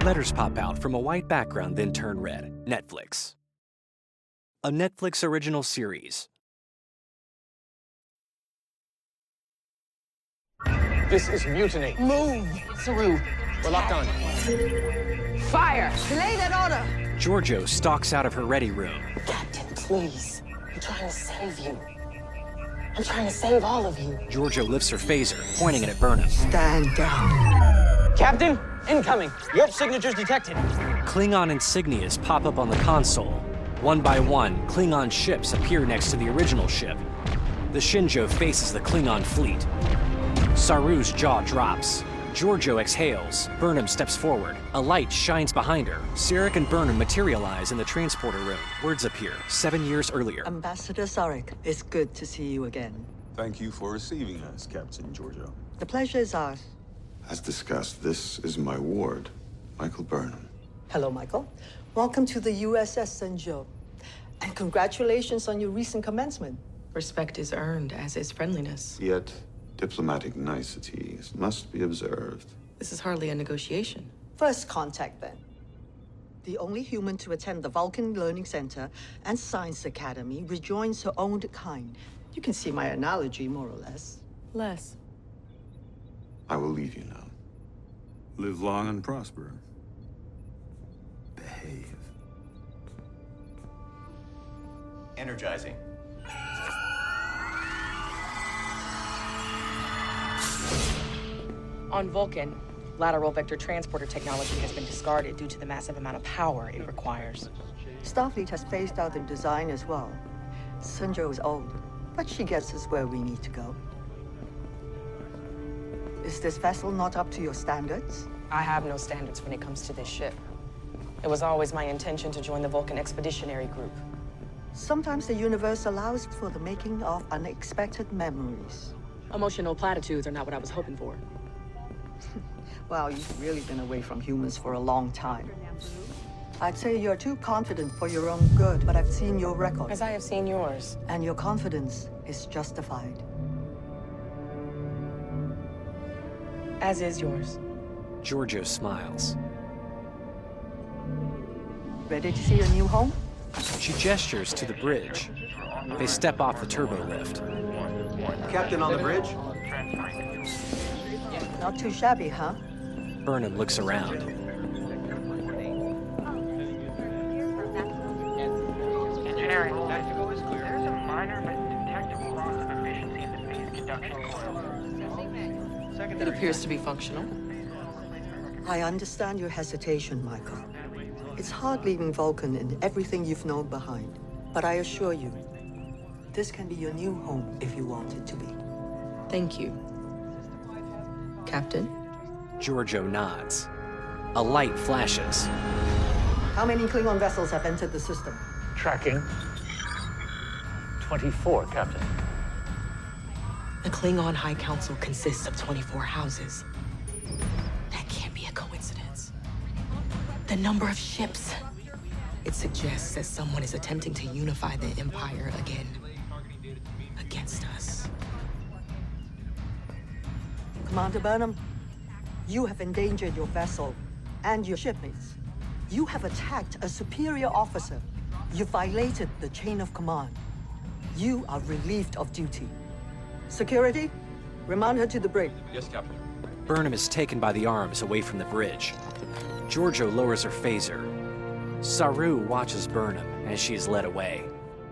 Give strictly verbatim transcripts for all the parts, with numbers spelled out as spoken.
Letters pop out from a white background, then turn red. Netflix. A Netflix original series. This is mutiny. Move! Saru, we're locked on. Fire! Delay that order! Giorgio stalks out of her ready room. Captain, please. I'm trying to save you. I'm trying to save all of you. Giorgio lifts her phaser, pointing it at Burnham. Stand down. Captain, incoming. Warp signatures detected. Klingon insignias pop up on the console. One by one, Klingon ships appear next to the original ship. The Shinjo faces the Klingon fleet. Saru's jaw drops. Giorgio exhales. Burnham steps forward. A light shines behind her. Sarek and Burnham materialize in the transporter room. Words appear. Seven years earlier. Ambassador Sarek, it's good to see you again. Thank you for receiving us, Captain Giorgio. The pleasure is ours. As discussed, this is my ward, Michael Burnham. Hello, Michael. Welcome to the U S S Senjo. And congratulations on your recent commencement. Respect is earned, as is friendliness. Yet, diplomatic niceties must be observed. This is hardly a negotiation. First contact, then. The only human to attend the Vulcan Learning Center and Science Academy rejoins her own kind. You can see my analogy, more or less. Less. I will leave you now. Live long and prosper. Behave. Energizing. On Vulcan, lateral vector transporter technology has been discarded due to the massive amount of power it requires. Starfleet has phased out the design as well. Senjo is old, but she gets us where we need to go. Is this vessel not up to your standards? I have no standards when it comes to this ship. It was always my intention to join the Vulcan Expeditionary Group. Sometimes the universe allows for the making of unexpected memories. Emotional platitudes are not what I was hoping for. Wow, you've really been away from humans for a long time. I'd say you're too confident for your own good, but I've seen your record. As I have seen yours. And your confidence is justified. As is yours. Giorgio smiles. Ready to see your new home? She gestures to the bridge. They step off the turbo lift. Captain on the bridge? Not too shabby, huh? Burnham looks around. Engineering, there's a minor but detectable loss of efficiency in the phase conduction coil. It appears to be functional. I understand your hesitation, Michael. It's hard leaving Vulcan and everything you've known behind. But I assure you, this can be your new home if you want it to be. Thank you, Captain. Giorgio nods. A light flashes. How many Klingon vessels have entered the system? Tracking. twenty-four, Captain. The Klingon High Council consists of twenty-four houses. That can't be a coincidence. The number of ships. It suggests that someone is attempting to unify the Empire again. Against us. Commander Burnham, you have endangered your vessel and your shipmates. You have attacked a superior officer. You violated the chain of command. You are relieved of duty. Security, remand her to the brig. Yes, Captain. Burnham is taken by the arms away from the bridge. Giorgio lowers her phaser. Saru watches Burnham as she is led away.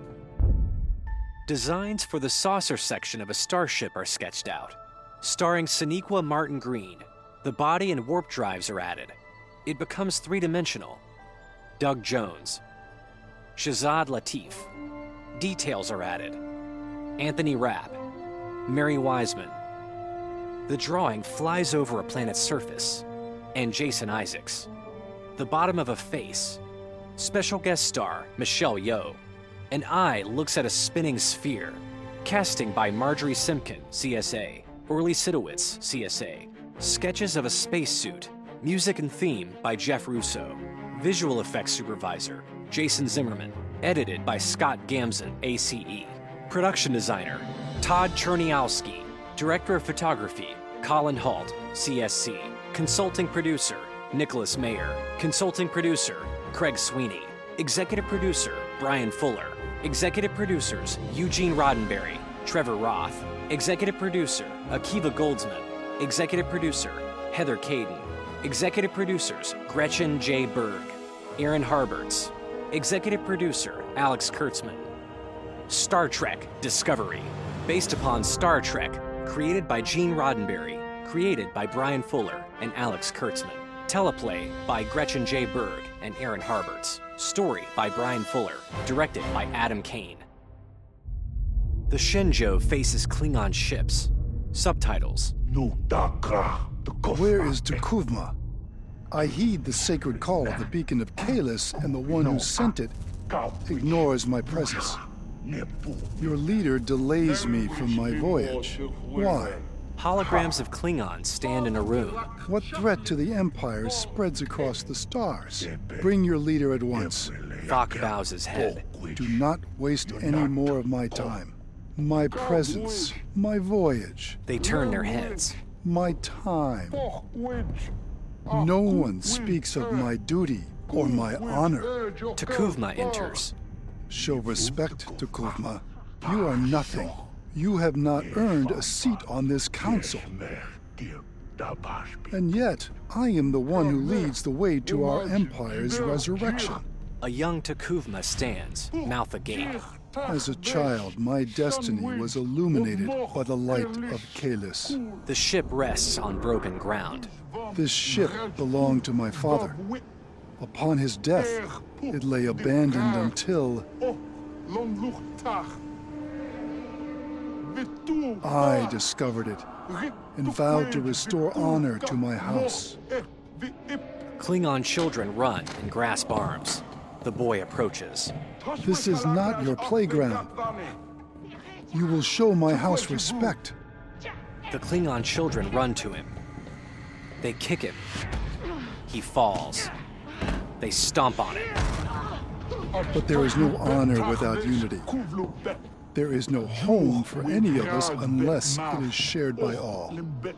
Designs for the saucer section of a starship are sketched out. Starring Sonequa Martin Green, the body and warp drives are added. It becomes three-dimensional. Doug Jones. Shazad Latif. Details are added. Anthony Rapp. Mary Wiseman. The drawing flies over a planet's surface. And Jason Isaacs. The bottom of a face. Special guest star, Michelle Yeoh. An eye looks at a spinning sphere. Casting by Marjorie Simkin, C S A. Orly Sidowitz, C S A. Sketches of a spacesuit. Music and theme by Jeff Russo. Visual effects supervisor, Jason Zimmerman. Edited by Scott Gamzon, A C E. Production designer, Todd Cherniowski. Director of photography, Colin Halt, C S C. Consulting producer, Nicholas Mayer. Consulting producer, Craig Sweeney. Executive producer, Brian Fuller. Executive producers, Eugene Roddenberry, Trevor Roth. Executive producer, Akiva Goldsman. Executive producer, Heather Caden. Executive producers, Gretchen J. Berg. Aaron Harberts. Executive producer, Alex Kurtzman. Star Trek Discovery. Based upon Star Trek, created by Gene Roddenberry. Created by Brian Fuller and Alex Kurtzman. Teleplay by Gretchen J. Berg and Aaron Harberts. Story by Brian Fuller. Directed by Adam Kane. The Shenzhou faces Klingon ships. Subtitles. Where is T'Kuvma? I heed the sacred call of the beacon of Kahless, and the one who sent it ignores my presence. Your leader delays me from my voyage. Why? Holograms of Klingons stand in a room. What threat to the Empire spreads across the stars? Bring your leader at once. Vok bows his head. Do not waste any more of my time. My presence, my voyage. They turn their heads. My time. No one speaks of my duty or my honor. T'Kuvma enters. Show respect, T'Kuvma. You are nothing. You have not earned a seat on this council. And yet, I am the one who leads the way to our Empire's resurrection. A young T'Kuvma stands, mouth agape. As a child, my destiny was illuminated by the light of Kahless. The ship rests on broken ground. This ship belonged to my father. Upon his death, it lay abandoned until I discovered it and vowed to restore honor to my house. Klingon children run and grasp arms. The boy approaches. This is not your playground. You will show my house respect. The Klingon children run to him. They kick him. He falls. They stomp on him. But there is no honor without unity. There is no home for any of us unless it is shared by all.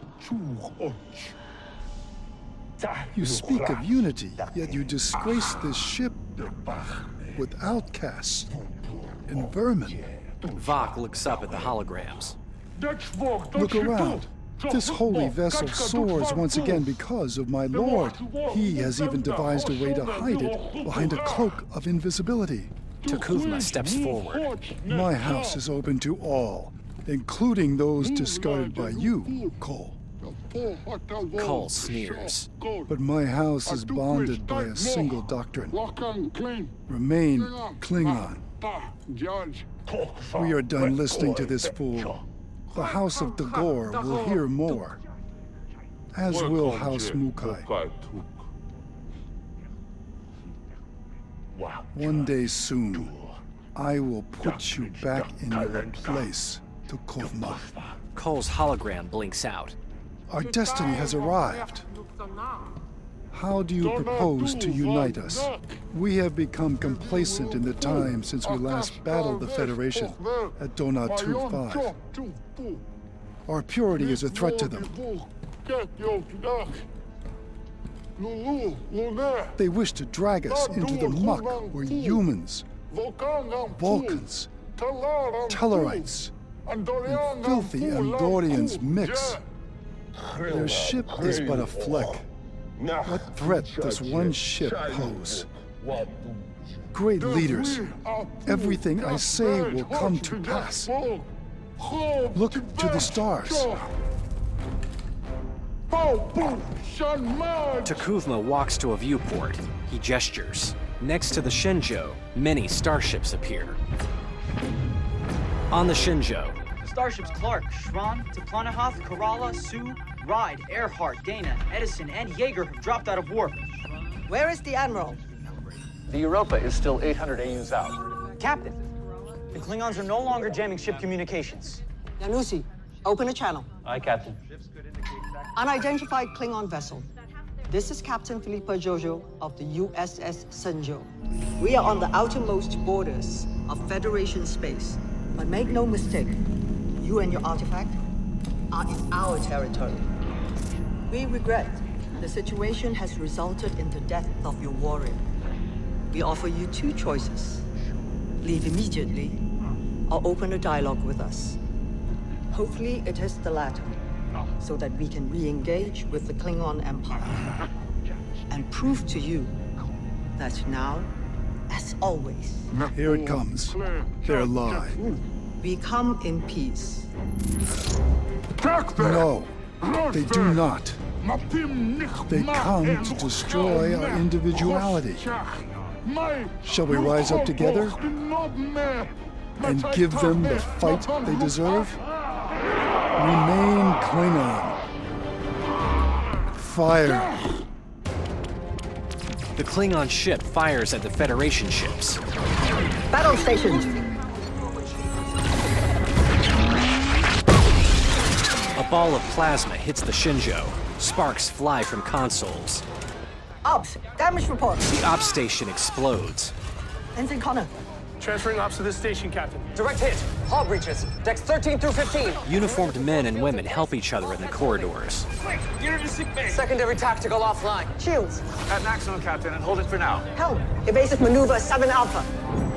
You speak of unity, yet you disgrace this ship with outcasts and vermin. Vok looks up at the holograms. Look around. This holy vessel soars once again because of my lord. He has even devised a way to hide it behind a cloak of invisibility. T'Kuvma steps forward. My house is open to all, including those discarded by you, Cole. Cole sneers. But my house is bonded by a single doctrine. Remain Klingon. We are done listening to this fool. The House of Dagor will hear more, as will House Mukai. One day soon, I will put you back in your place, T'Kuvma. Cole's hologram blinks out. Our destiny has arrived. How do you propose to unite us? We have become complacent in the time since we last battled the Federation at Donatu five. Our purity is a threat to them. They wish to drag us into the muck where humans, Vulcans, Tellarites, and filthy Andorians mix. Their ship is but a fleck. What threat does one ship pose? Great leaders, everything I say will come to pass. Look to the stars. T'Kuvma walks to a viewport. He gestures. Next to the Shenzhou, many starships appear. On the Shenzhou, Starships Clark, Shran, T'Planahoth, Kerala, Sue, Ride, Earhart, Dana, Edison, and Yeager have dropped out of warp. Where is the Admiral? The Europa is still eight hundred A Us out. Captain, the Klingons are no longer jamming ship communications. Yanusi, open a channel. Aye, Captain. Unidentified Klingon vessel. This is Captain Philippa Jojo of the U S S Shenzhou. We are on the outermost borders of Federation space. But make no mistake, you and your artifact are in our territory. We regret The situation has resulted in the death of your warrior. We offer you two choices. Leave immediately, or open a dialogue with us. Hopefully it is the latter, so that we can re-engage with the Klingon Empire. And prove to you that now, as always... Here it comes. They're live. We come in peace. No, they do not. They come to destroy our individuality. Shall we rise up together and give them the fight they deserve? Remain Klingon. Fire. The Klingon ship fires at the Federation ships. Battle stations! A ball of plasma hits the Shinjo. Sparks fly from consoles. Ops, damage report. The ops station explodes. Ensign Connor. Transferring ops to this station, Captain. Direct hit. Hull breaches. Decks thirteen through fifteen. Uniformed men and women help each other in the corridors. Quick, get her to sick bay. Secondary tactical offline. Shields. At maximum, Captain, and hold it for now. Helm. Evasive maneuver seven Alpha.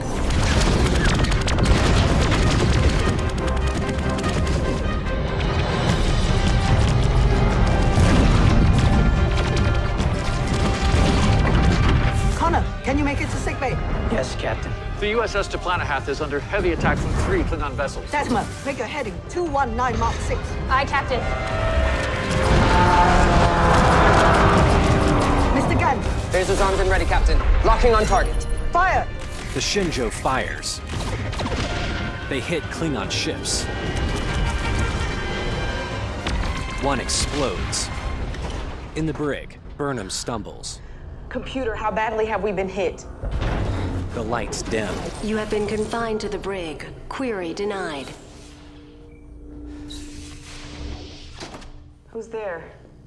Connor, can you make it to sickbay? Yes, Captain. The U S S Diplanahath is under heavy attack from three Klingon vessels. Detmer, make a heading two one nine Mark six. Aye, Captain. Mister Gant. Lasers armed and ready, Captain. Locking on target. Fire! The Shinjo fires. They hit Klingon ships. One explodes. In the brig, Burnham stumbles. Computer, how badly have we been hit? The lights dim. You have been confined to the brig. Query denied. Who's there?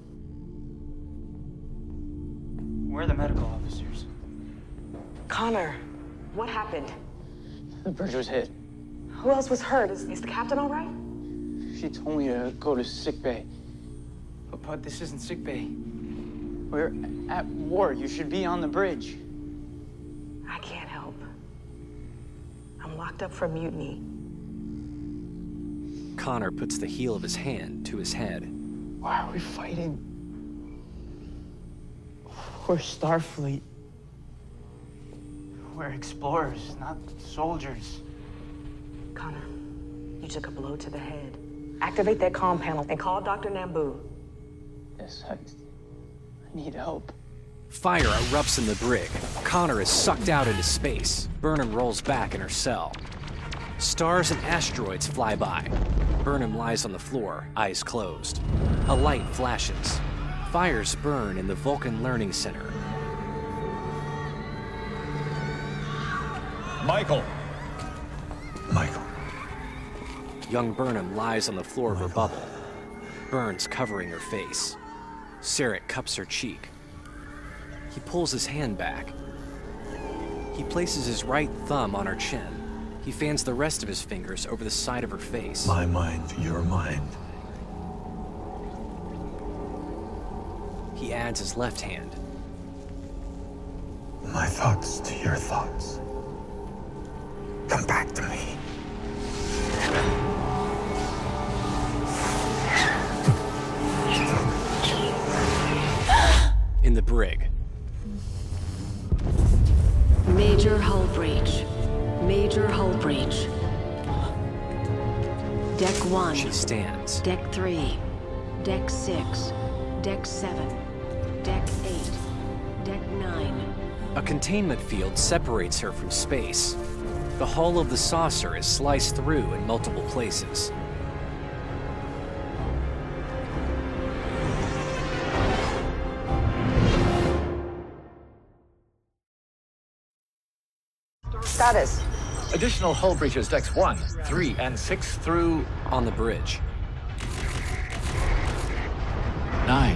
We're the medical officers. Connor, what happened? The bridge was hit. Who else was hurt? Is, is the captain all right? She told me to go to sick bay. But, but this isn't sick bay. We're at war. You should be on the bridge. I can't help. I'm locked up for mutiny. Connor puts the heel of his hand to his head. Why are we fighting? We're Starfleet. We're explorers, not soldiers. Connor, you took a blow to the head. Activate that comm panel and call Doctor Nambu. Yes, I, I need help. Fire erupts in the brig. Connor is sucked out into space. Burnham rolls back in her cell. Stars and asteroids fly by. Burnham lies on the floor, eyes closed. A light flashes. Fires burn in the Vulcan Learning Center. Michael! Michael. Young Burnham lies on the floor of her bubble. Burns covering her face. Sarek cups her cheek. He pulls his hand back. He places his right thumb on her chin. He fans the rest of his fingers over the side of her face. My mind, your mind. He adds his left hand. My thoughts to your thoughts. Come back to me. In the brig. Major hull breach. Major hull breach. Deck one. She stands. Deck three. Deck six. Deck seven. Deck eight. Deck nine. A containment field separates her from space. The hull of the saucer is sliced through in multiple places. Status. Additional hull breaches decks one, three, and six through... On the bridge. Nine.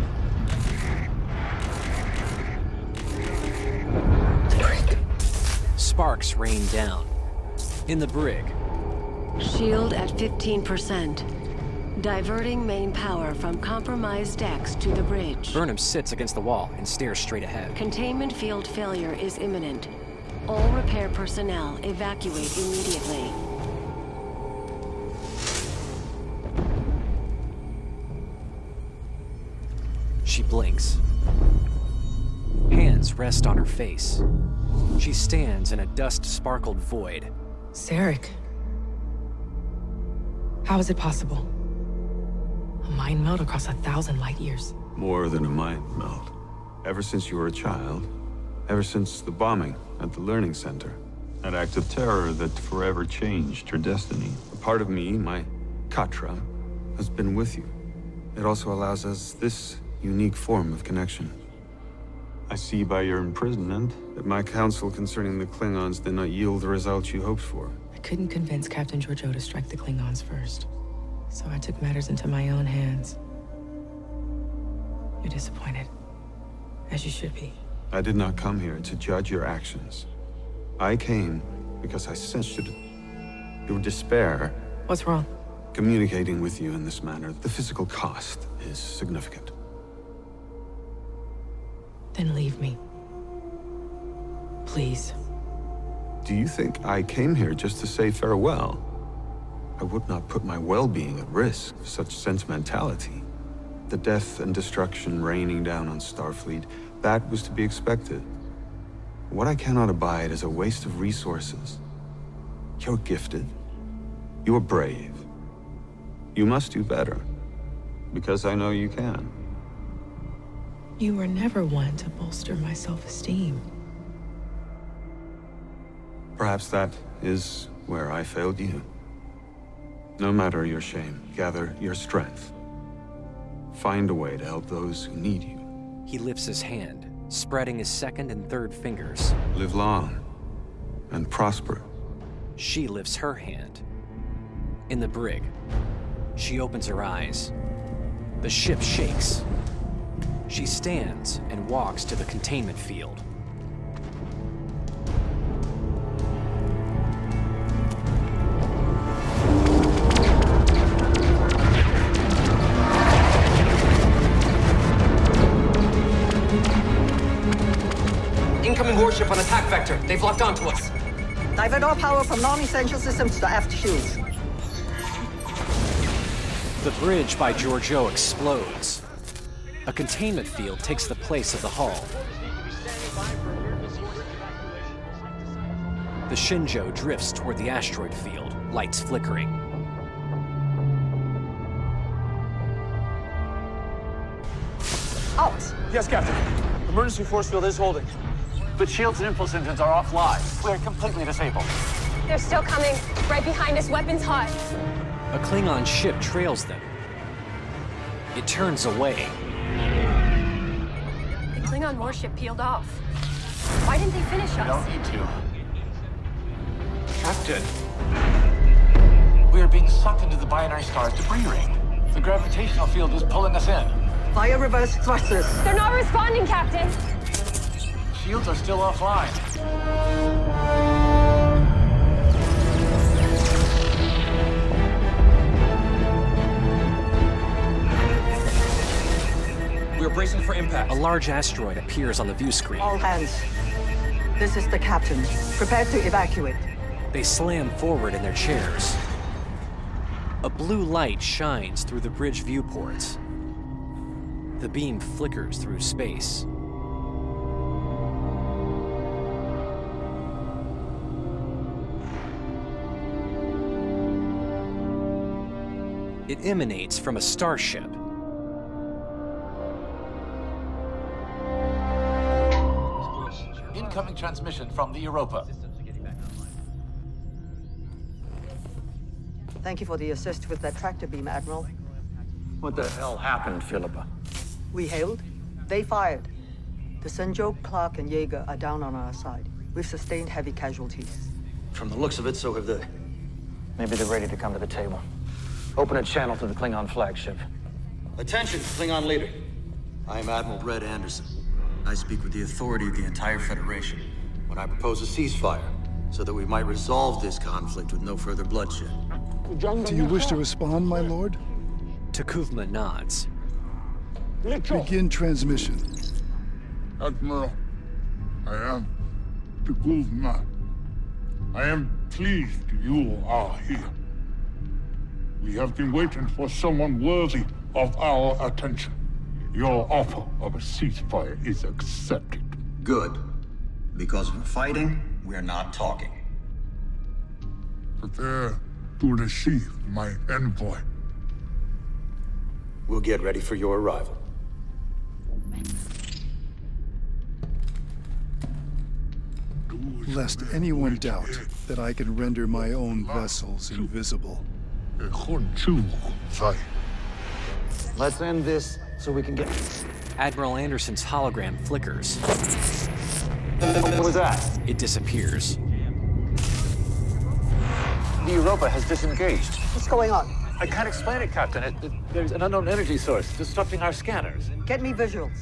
Sparks rain down. In the brig. Shield at fifteen percent. Diverting main power from compromised decks to the bridge. Burnham sits against the wall and stares straight ahead. Containment field failure is imminent. All repair personnel evacuate immediately. She blinks. Hands rest on her face. She stands in a dust-sparkled void. Sarek. How is it possible? A mind meld across a thousand light years. More than a mind meld. Ever since you were a child, ever since the bombing at the Learning Center, that act of terror that forever changed your destiny. A part of me, my Katra, has been with you. It also allows us this unique form of connection. I see by your imprisonment that my counsel concerning the Klingons did not yield the results you hoped for. I couldn't convince Captain Georgiou to strike the Klingons first, so I took matters into my own hands. You're disappointed, as you should be. I did not come here to judge your actions. I came because I sensed it. Your despair. What's wrong? Communicating with you in this manner, the physical cost is significant. Then leave me. Please. Do you think I came here just to say farewell? I would not put my well-being at risk for such sentimentality. The death and destruction raining down on Starfleet, that was to be expected. What I cannot abide is a waste of resources. You're gifted. You're brave. You must do better. Because I know you can. You were never one to bolster my self-esteem. Perhaps that is where I failed you. No matter your shame, gather your strength. Find a way to help those who need you. He lifts his hand, spreading his second and third fingers. Live long and prosper. She lifts her hand. In the brig, she opens her eyes. The ship shakes. She stands and walks to the containment field. Incoming warship on attack vector. They've locked onto us. Divert all power from non-essential systems to the aft shields. The bridge by Georgiou explodes. A containment field takes the place of the hull. The Shenzhou drifts toward the asteroid field, lights flickering. Alex! Yes, Captain. Emergency force field is holding. But shields and impulse engines are offline. We're completely disabled. They're still coming. Right behind us, weapons hot. A Klingon ship trails them. It turns away. The Klingon warship peeled off. Why didn't they finish us? We don't need to. Captain. We are being sucked into the binary star's debris ring. The gravitational field is pulling us in. Fire reverse thrusters. They're not responding, Captain. Shields are still offline. We're bracing for impact. A large asteroid appears on the view screen. All hands. This is the captain. Prepare to evacuate. They slam forward in their chairs. A blue light shines through the bridge viewports. The beam flickers through space. It emanates from a starship. Incoming transmission from the Europa. Thank you for the assist with that tractor beam, Admiral. What the hell happened, Philippa? We hailed. They fired. The Shenzhou, Clark, and Yeager are down on our side. We've sustained heavy casualties. From the looks of it, so have they. Maybe they're ready to come to the table. Open a channel to the Klingon flagship. Attention, Klingon leader. I am Admiral Red Anderson. I speak with the authority of the entire Federation when I propose a ceasefire, so that we might resolve this conflict with no further bloodshed. Do you wish to respond, my lord? T'Kuvma nods. Begin transmission. Admiral, I am T'Kuvma. I am pleased you are here. We have been waiting for someone worthy of our attention. Your offer of a ceasefire is accepted. Good. Because we're fighting, we're not talking. Prepare to receive my envoy. We'll get ready for your arrival. Lest anyone doubt that I can render my own vessels invisible. Let's end this so we can get... Admiral Anderson's hologram flickers. What was that? It disappears. The Europa has disengaged. What's going on? I can't explain it, Captain. It, it, there's an unknown energy source disrupting our scanners. Get me visuals.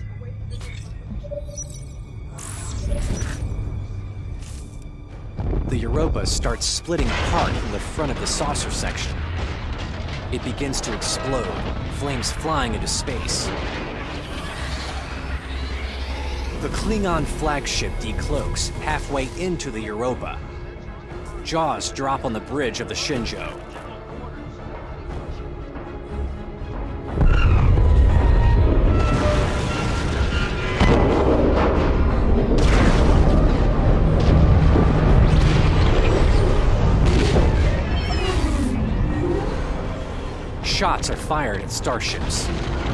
The Europa starts splitting apart from the front of the saucer section. It begins to explode, flames flying into space. The Klingon flagship decloaks halfway into the Europa. Jaws drop on the bridge of the Shinjo. Shots are fired at starships.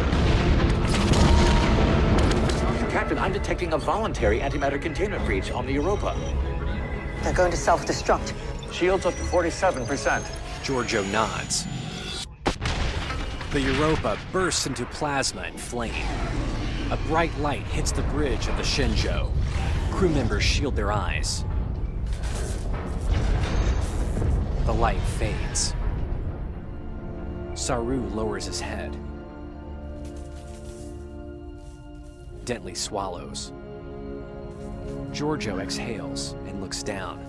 Captain, I'm detecting a voluntary antimatter containment breach on the Europa. They're going to self-destruct. Shields up to forty-seven percent. Giorgio nods. The Europa bursts into plasma and flame. A bright light hits the bridge of the Shinjo. Crew members shield their eyes. The light fades. Saru lowers his head. Dentley swallows. Giorgio exhales and looks down.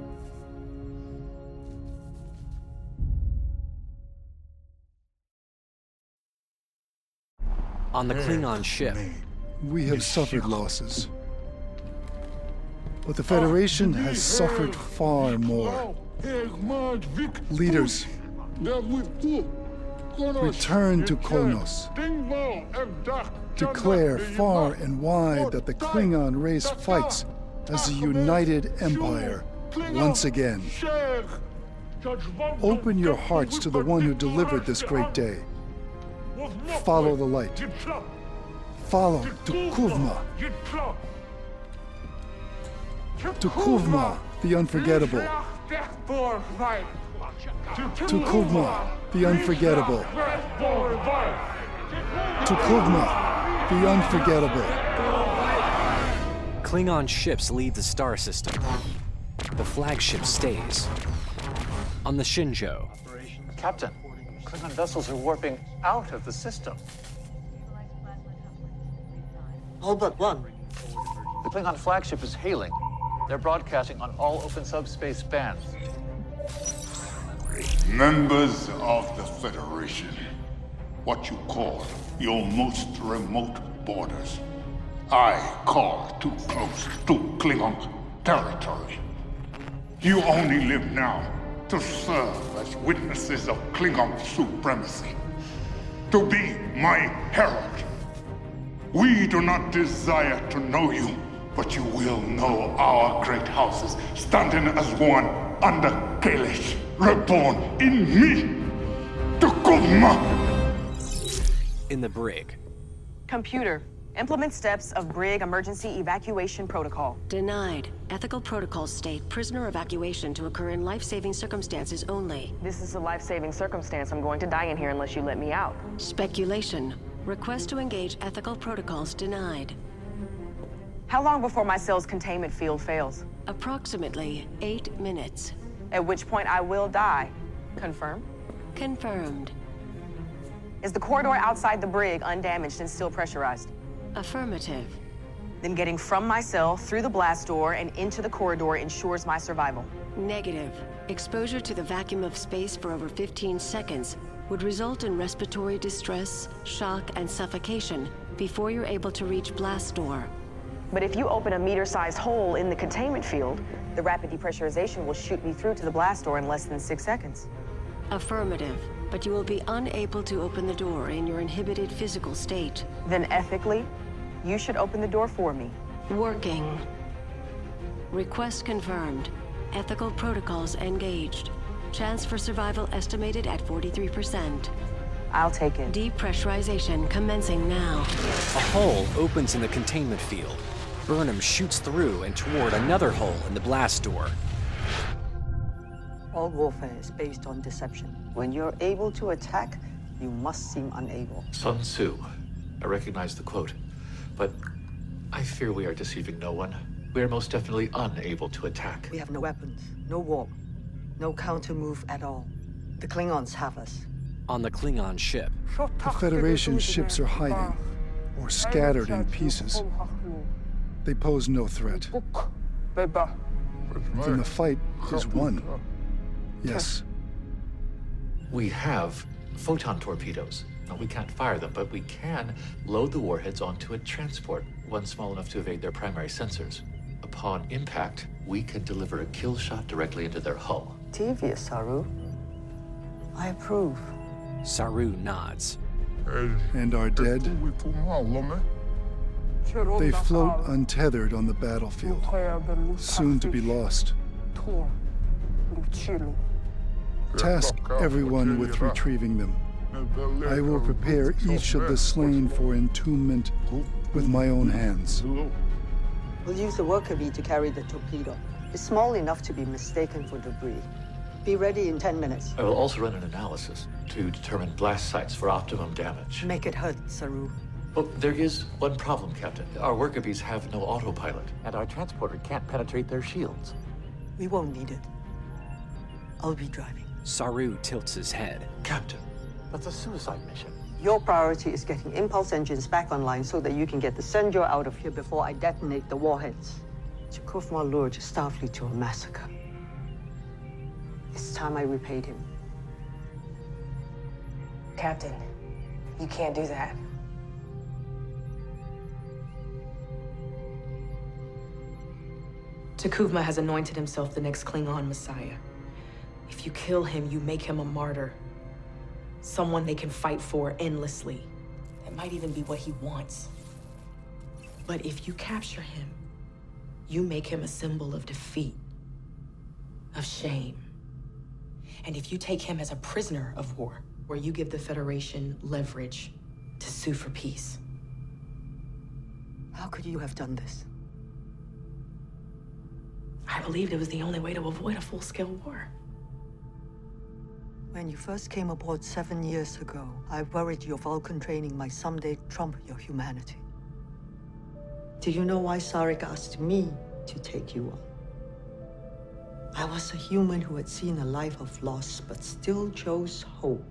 On the Klingon ship, we have suffered losses. But the Federation has suffered far more. Leaders, return to Kronos. Declare far and wide that the Klingon race fights as a united empire once again. Open your hearts to the one who delivered this great day. Follow the light. Follow T'Kuvma. T'Kuvma, the unforgettable. T'Kuvma, the unforgettable. T'Kuvma, the unforgettable. Klingon ships leave the star system. The flagship stays. On the Shinjo. Captain, Klingon vessels are warping out of the system. All but one. The Klingon flagship is hailing. They're broadcasting on all open subspace bands. Members of the Federation, what you call your most remote borders, I call too close to Klingon territory. You only live now to serve as witnesses of Klingon supremacy, to be my herald. We do not desire to know you, but you will know our great houses standing as one under Kalish, reborn in me, T'Kuvma. In the brig. Computer, implement steps of brig emergency evacuation protocol. Denied. Ethical protocols state prisoner evacuation to occur in life-saving circumstances only. This is a life-saving circumstance. I'm going to die in here unless you let me out. Speculation. Request to engage ethical protocols denied. How long before my cell's containment field fails? Approximately eight minutes. At which point I will die. Confirm? Confirmed. Is the corridor outside the brig undamaged and still pressurized? Affirmative. Then getting from my cell through the blast door and into the corridor ensures my survival. Negative. Exposure to the vacuum of space for over fifteen seconds would result in respiratory distress, shock, and suffocation before you're able to reach blast door. But if you open a meter-sized hole in the containment field, the rapid depressurization will shoot me through to the blast door in less than six seconds. Affirmative, but you will be unable to open the door in your inhibited physical state. Then ethically, you should open the door for me. Working. Request confirmed. Ethical protocols engaged. Chance for survival estimated at forty-three percent. I'll take it. Depressurization commencing now. A hole opens in the containment field. Burnham shoots through and toward another hole in the blast door. All warfare is based on deception. When you're able to attack, you must seem unable. Sun Tzu. I recognize the quote. But I fear we are deceiving no one. We are most definitely unable to attack. We have no weapons, no warp, no counter-move at all. The Klingons have us. On the Klingon ship. The Federation ships are hiding, or scattered in pieces. They pose no threat. Then the fight is won. Yes. We have photon torpedoes. Now, we can't fire them, but we can load the warheads onto a transport, one small enough to evade their primary sensors. Upon impact, we can deliver a kill shot directly into their hull. Devious, Saru. I approve. Saru nods. And our dead? They float untethered on the battlefield, soon to be lost. Task everyone with retrieving them. I will prepare each of the slain for entombment with my own hands. We'll use the worker bee to carry the torpedo. It's small enough to be mistaken for debris. Be ready in ten minutes. I will also run an analysis to determine blast sites for optimum damage. Make it hurt, Saru. Well, there is one problem, Captain. Our worker bees have no autopilot, and our transporter can't penetrate their shields. We won't need it. I'll be driving. Saru tilts his head. Captain, that's a suicide mission. Your priority is getting impulse engines back online so that you can get the Senjor out of here before I detonate the warheads. Chakufma lured Starfleet to a massacre. It's time I repaid him. Captain, you can't do that. T'Kuvma has anointed himself the next Klingon Messiah. If you kill him, you make him a martyr. Someone they can fight for endlessly. That might even be what he wants. But if you capture him, you make him a symbol of defeat, of shame. And if you take him as a prisoner of war, where you give the Federation leverage to sue for peace. How could you have done this? I believed it was the only way to avoid a full-scale war. When you first came aboard seven years ago, I worried your Vulcan training might someday trump your humanity. Do you know why Sarek asked me to take you on? I was a human who had seen a life of loss, but still chose hope.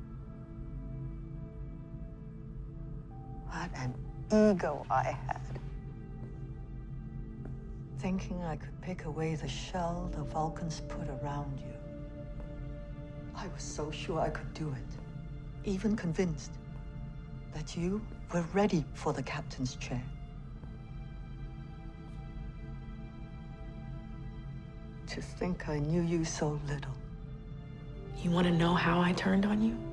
What an ego I had. Thinking I could pick away the shell the Vulcans put around you. I was so sure I could do it. Even convinced that you were ready for the captain's chair. To think I knew you so little. You want to know how I turned on you?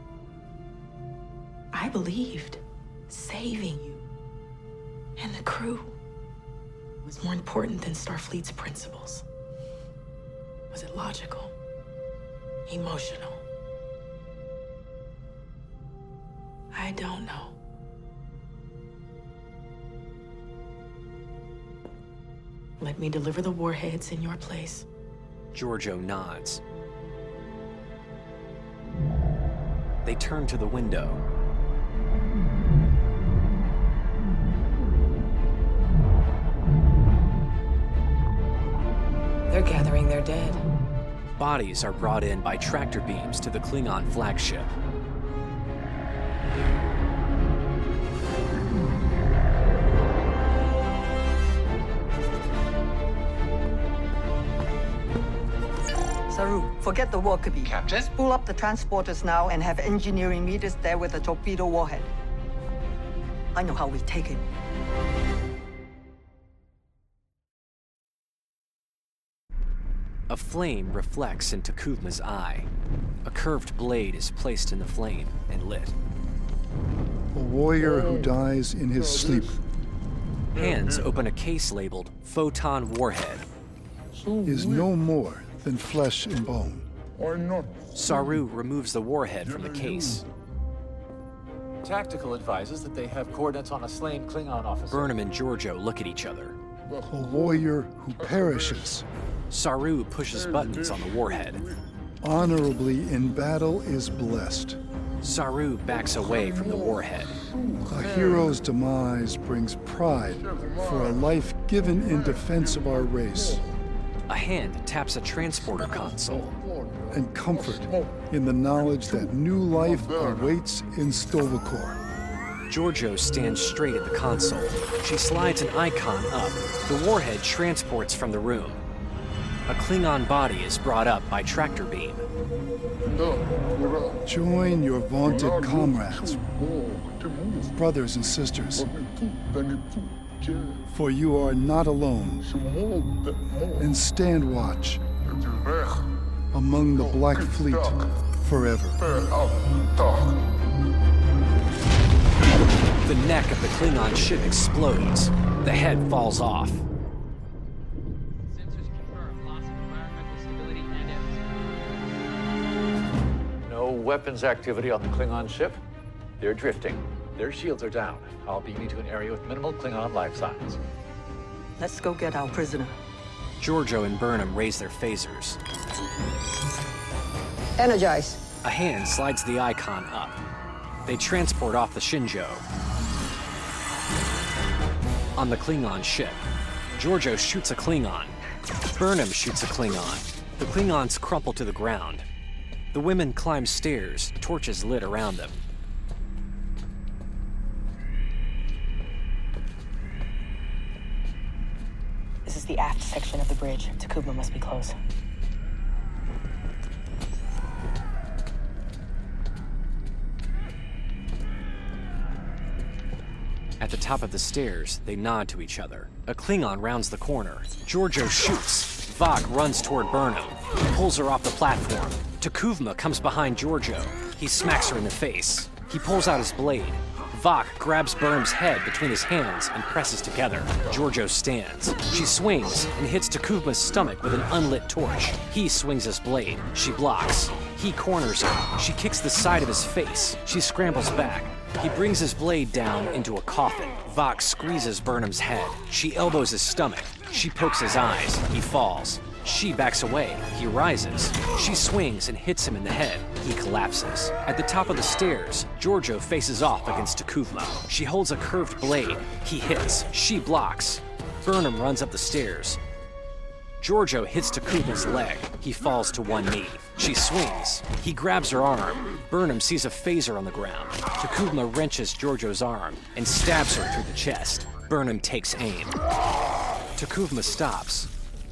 I believed saving you and the crew was more important than Starfleet's principles. Was it logical? Emotional? I don't know. Let me deliver the warheads in your place. Giorgio nods. They turn to the window. They're gathering their dead. Bodies are brought in by tractor beams to the Klingon flagship. Saru, forget the Wakabi. Captain? Spool up the transporters now and have engineering meet us there with a torpedo warhead. I know how we take it. A flame reflects into Kuvma's eye. A curved blade is placed in the flame and lit. A warrior who dies in his sleep. Hands open a case labeled Photon Warhead. Is no more than flesh and bone. Saru removes the warhead from the case. Tactical advises that they have coordinates on a slain Klingon officer. Burnham and Giorgio look at each other. A warrior who perishes. Saru pushes buttons on the warhead. Honorably in battle is blessed. Saru backs away from the warhead. A hero's demise brings pride for a life given in defense of our race. A hand taps a transporter console. And comfort in the knowledge that new life awaits in Sto-vo-kor. Giorgio stands straight at the console. She slides an icon up. The warhead transports from the room. A Klingon body is brought up by tractor beam. Join your vaunted comrades, brothers and sisters, for you are not alone, and stand watch among the Black Fleet forever. The neck of the Klingon ship explodes. The head falls off. No weapons activity on the Klingon ship. They're drifting. Their shields are down. I'll beam you to an area with minimal Klingon life signs. Let's go get our prisoner. Giorgio and Burnham raise their phasers. Energize. A hand slides the icon up. They transport off the Shinjo. On the Klingon ship, Giorgio shoots a Klingon. Burnham shoots a Klingon. The Klingons crumple to the ground. The women climb stairs, torches lit around them. This is the aft section of the bridge. Takuma must be close. At the top of the stairs, they nod to each other. A Klingon rounds the corner. Giorgio shoots. Vok runs toward Burnham. He pulls her off the platform. Takuvma comes behind Giorgio. He smacks her in the face. He pulls out his blade. Vok grabs Burnham's head between his hands and presses together. Giorgio stands. She swings and hits Takuvma's stomach with an unlit torch. He swings his blade. She blocks. He corners her. She kicks the side of his face. She scrambles back. He brings his blade down into a coffin. Vok squeezes Burnham's head. She elbows his stomach. She pokes his eyes. He falls. She backs away. He rises. She swings and hits him in the head. He collapses. At the top of the stairs, Giorgio faces off against Takuvma. She holds a curved blade. He hits. She blocks. Burnham runs up the stairs. Giorgio hits Takuvma's leg. He falls to one knee. She swings. He grabs her arm. Burnham sees a phaser on the ground. Takuvma wrenches Giorgio's arm and stabs her through the chest. Burnham takes aim. Takuvma stops.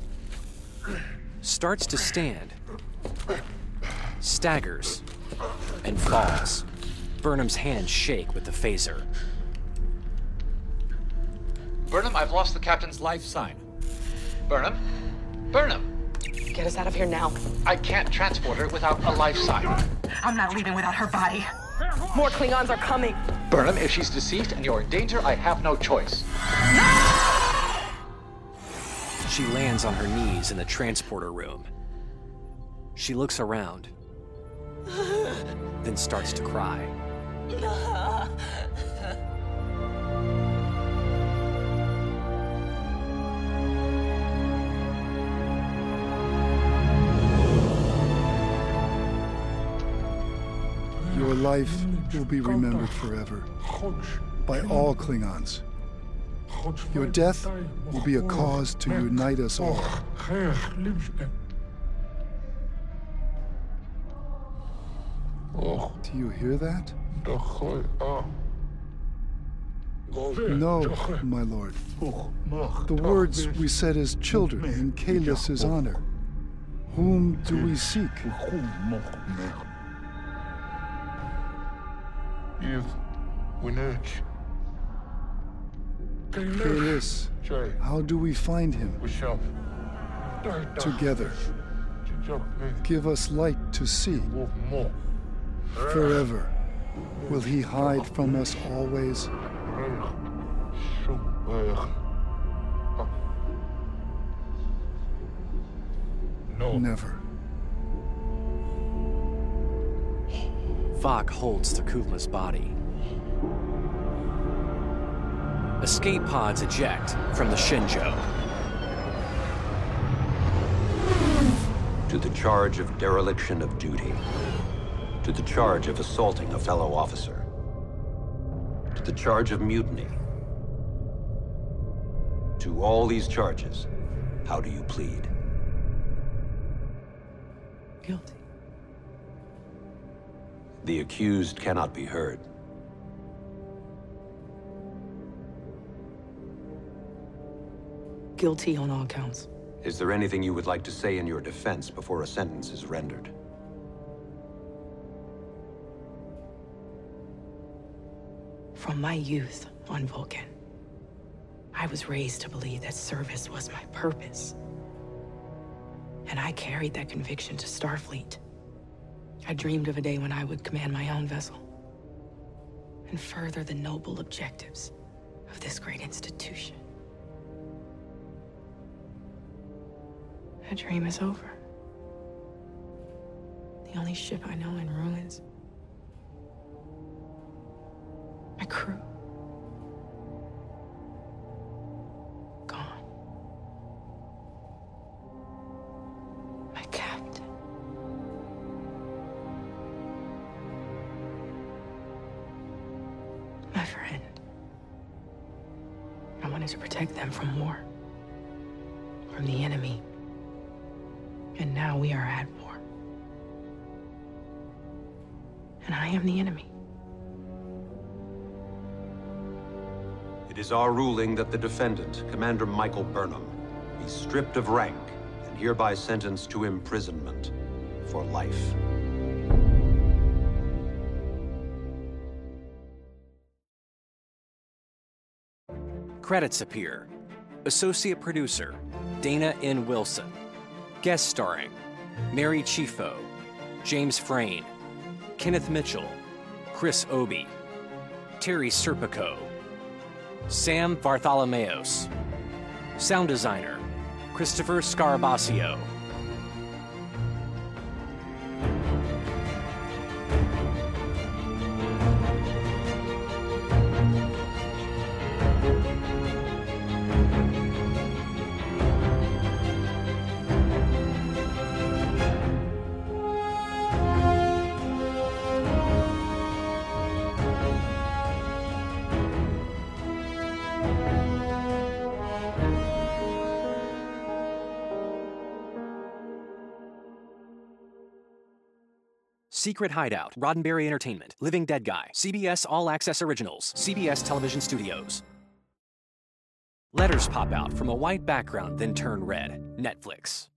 Starts to stand. Staggers. And falls. Burnham's hands shake with the phaser. Burnham, I've lost the captain's life sign. Burnham? Burnham! Get us out of here now. I can't transport her without a life sign. I'm not leaving without her body. More Klingons are coming. Burnham, if she's deceased and you're in danger, I have no choice. She lands on her knees in the transporter room. She looks around, then starts to cry. Your life will be remembered forever by all Klingons. Your death will be a cause to unite us all. Do you hear that? No, my lord. The words we said as children in Kalis' honor. Whom do we seek? Kalis, how do we find him? Together. Give us light to see. Forever. Will he hide from us always? Never. Vok holds T'Kuvma's body. Escape pods eject from the Shinjo. To the charge of dereliction of duty. To the charge of assaulting a fellow officer. To the charge of mutiny. To all these charges, how do you plead? Guilty. The accused cannot be heard. Guilty on all counts. Is there anything you would like to say in your defense before a sentence is rendered? From my youth on Vulcan, I was raised to believe that service was my purpose. And I carried that conviction to Starfleet. I dreamed of a day when I would command my own vessel and further the noble objectives of this great institution. That dream is over. The only ship I know in ruins. My crew. Gone. My captain. My friend. I wanted to protect them from war. From the enemy. And now we are at war. And I am the enemy. It is our ruling that the defendant, Commander Michael Burnham, be stripped of rank and hereby sentenced to imprisonment for life. Credits appear. Associate producer, Dana N. Wilson. Guest starring, Mary Chieffo, James Frain, Kenneth Mitchell, Chris Obi, Terry Serpico, Sam Bartholomeos. Sound designer, Christopher Scarabasio. Secret Hideout, Roddenberry Entertainment, Living Dead Guy, C B S All Access Originals, C B S Television Studios. Letters pop out from a white background, then turn red. Netflix.